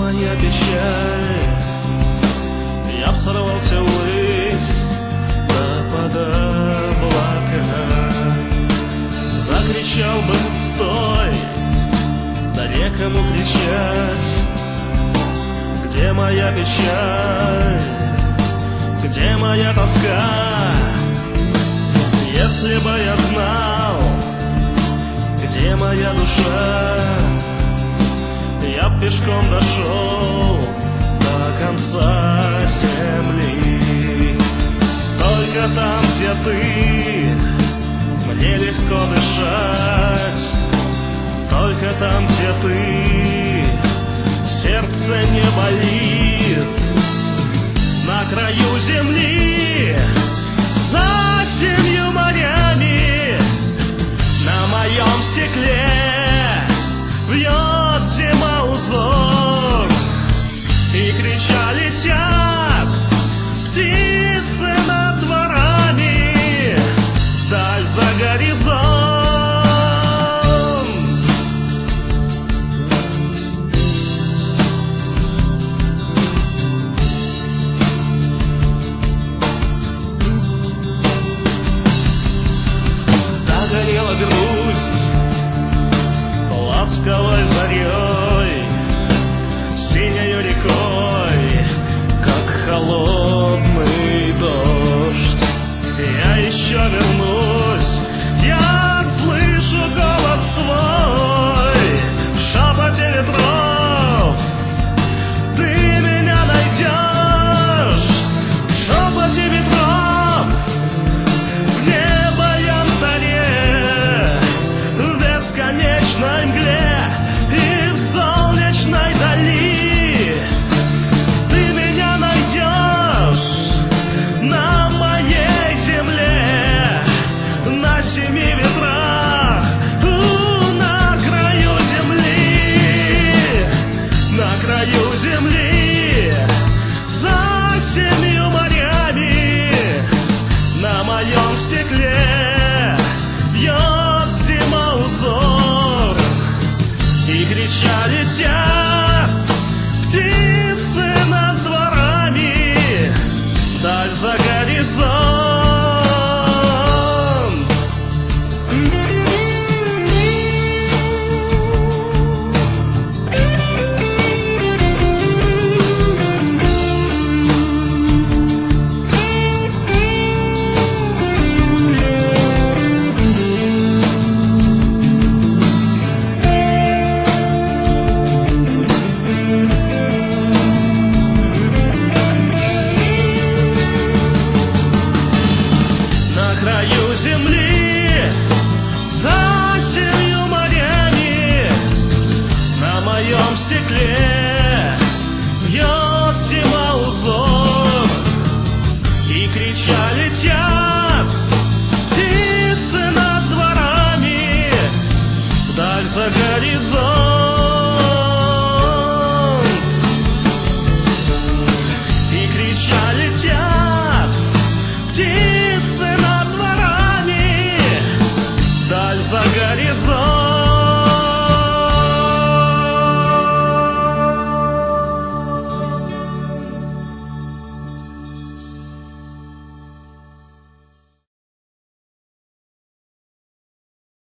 моя печаль, я б сорвался ввысь, да под облака. Закричал бы: стой! Да некому кричать. Где моя печаль? Где моя тоска? Если бы я знал, где моя душа, я б пешком дошел до конца земли. Только там, где ты, мне легко дышать. Только там, где ты, сердце не болит. На краю земли, за 7 морями, на моем стекле вьет зима узор. И крича летят птицы над дворами, даль за горизонт. Догорела грусть ласковой зарей, синею рекой, как холодный дождь. Я еще вернусь, я слышу голос твой в шепоте ветров. Ты меня найдешь в шепоте ветров, в небо янтаре, в бесконечной мгле и в солнечной дали. Ты меня найдешь на моей земле, на 7 ветрах, на краю земли, на краю земли, за 7 морями, на моем стекле бьет зима узор. И крича летят птицы над дворами, даль за горизонт. На краю земли, за 7 морями, на моем стекле